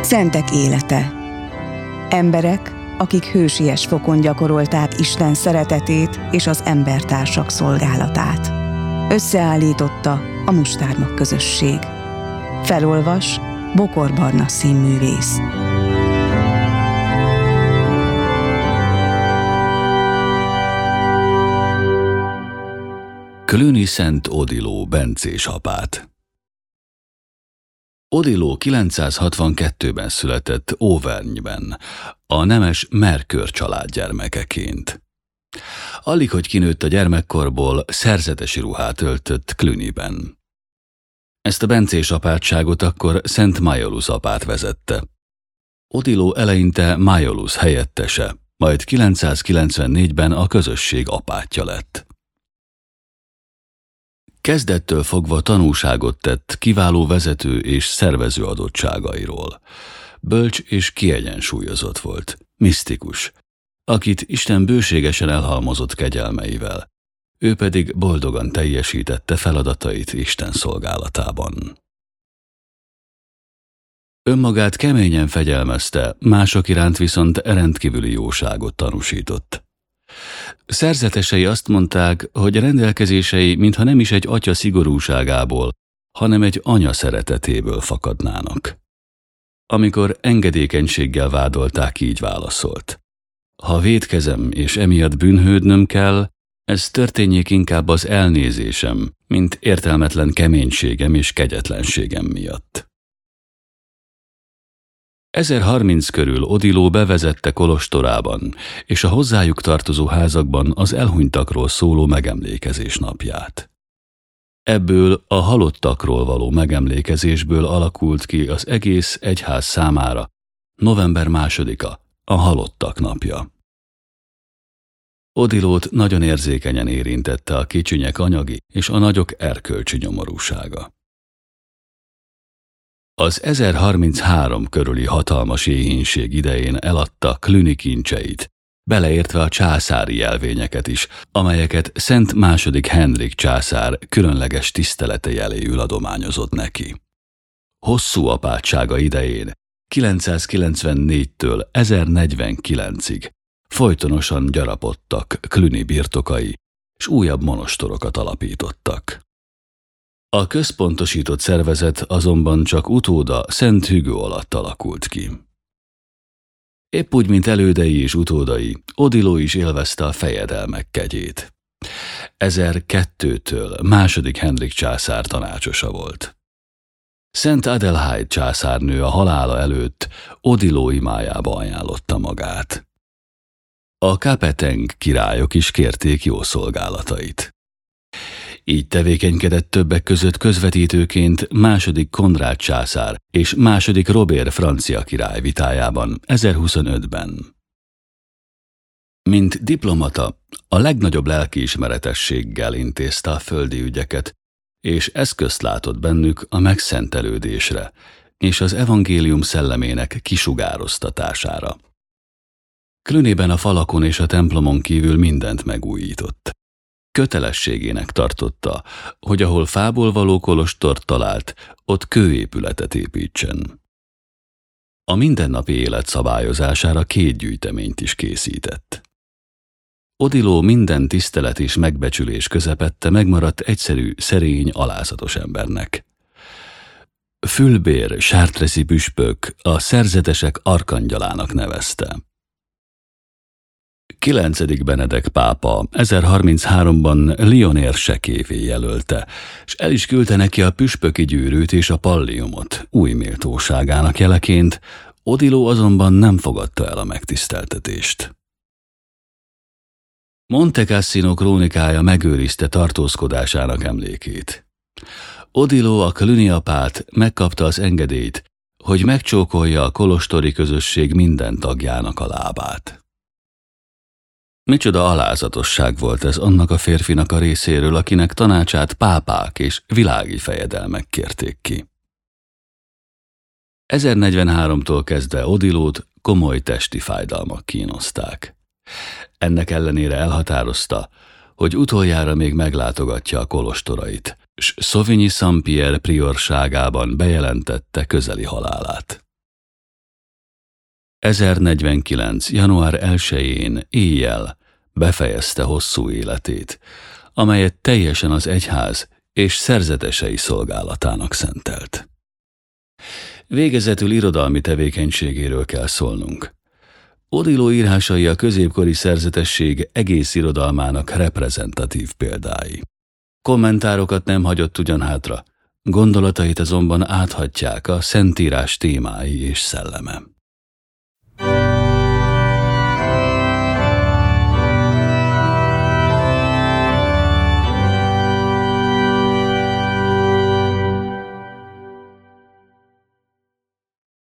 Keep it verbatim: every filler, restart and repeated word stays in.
Szentek élete. Emberek, akik hősies fokon gyakorolták Isten szeretetét és az embertársak szolgálatát. Összeállította a Mustármag közösség. Felolvas Bokor Barna színművész. Cluny Szent Odilo bencés apát. Odilo kilencszázhatvankettőben született Auvergne-ben, a nemes Mercœur család gyermekeként. Alig, hogy kinőtt a gyermekkorból, szerzetesi ruhát öltött Clunyben. Ezt a bencés apátságot akkor Szent Maiolus apát vezette. Odilo eleinte Maiolus helyettese, majd kilencszázkilencvennégyben a közösség apátja lett. Kezdettől fogva tanúságot tett kiváló vezető és szervező adottságairól. Bölcs és kiegyensúlyozott volt, misztikus, akit Isten bőségesen elhalmozott kegyelmeivel, ő pedig boldogan teljesítette feladatait Isten szolgálatában. Önmagát keményen fegyelmezte, mások iránt viszont rendkívüli jóságot tanúsított. Szerzetesei azt mondták, hogy rendelkezései mintha nem is egy atya szigorúságából, hanem egy anya szeretetéből fakadnának. Amikor engedékenységgel vádolták, így válaszolt: ha vétkezem és emiatt bűnhődnöm kell, ez történjék inkább az elnézésem, mint értelmetlen keménységem és kegyetlenségem miatt. ezerharminc körül Odilo bevezette kolostorában és a hozzájuk tartozó házakban az elhunytakról szóló megemlékezés napját. Ebből a halottakról való megemlékezésből alakult ki az egész egyház számára november másodika, a halottak napja. Odilót nagyon érzékenyen érintette a kicsinyek anyagi és a nagyok erkölcsi nyomorúsága. Az ezerharminchárom körüli hatalmas éhínség idején eladta Cluny kincseit, beleértve a császári jelvényeket is, amelyeket Szent második Henrik császár különleges tisztelete jeléül adományozott neki. Hosszú apátsága idején, kilencszázkilencvennégytől ezernegyvenkilencig folytonosan gyarapodtak Cluny birtokai, és újabb monostorokat alapítottak. A központosított szervezet azonban csak utóda Szent Hugo alatt alakult ki. Épp úgy, mint elődei és utódai, Odilo is élvezte a fejedelmek kegyét. ezerkettőtől második Henrik császár tanácsosa volt. Szent Adelheid császárnő a halála előtt Odilo imájába ajánlotta magát. A Capeteng királyok is kérték jó szolgálatait. Így tevékenykedett többek között közvetítőként második Konrád császár és második Robert francia király vitájában ezerhuszonötben. Mint diplomata a legnagyobb lelkiismeretességgel intézte a földi ügyeket, és eszközt látott bennük a megszentelődésre és az evangélium szellemének kisugároztatására. Clunyben a falakon és a templomon kívül mindent megújított. Kötelességének tartotta, hogy ahol fából való kolostort talált, ott kőépületet építsen. A mindennapi élet szabályozására két gyűjteményt is készített. Odilo minden tisztelet és megbecsülés közepette megmaradt egyszerű, szerény, alázatos embernek. Fulbert chartresi püspök a szerzetesek arkangyalának nevezte. kilencedik Benedek pápa ezerharmincháromban Lyon érsekévé jelölte, és el is küldte neki a püspöki gyűrűt és a palliumot új méltóságának jeleként, Odilo azonban nem fogadta el a megtiszteltetést. Monte Cassino krónikája megőrizte tartózkodásának emlékét. Odilo a Cluny apát megkapta az engedélyt, hogy megcsókolja a kolostori közösség minden tagjának a lábát. Micsoda alázatosság volt ez annak a férfinak a részéről, akinek tanácsát pápák és világi fejedelmek kérték ki. ezernegyvenháromtól kezdve Odilót komoly testi fájdalmak kínozták. Ennek ellenére elhatározta, hogy utoljára még meglátogatja a kolostorait, s Sauvigny-Saint-Pierre priorságában bejelentette közeli halálát. ezernegyvenkilenc. január elsején éjjel befejezte hosszú életét, amelyet teljesen az egyház és szerzetesei szolgálatának szentelt. Végezetül irodalmi tevékenységéről kell szólnunk. Odilo írásai a középkori szerzetesség egész irodalmának reprezentatív példái. Kommentárokat nem hagyott ugyan hátra, gondolatait azonban áthatják a Szentírás témái és szelleme.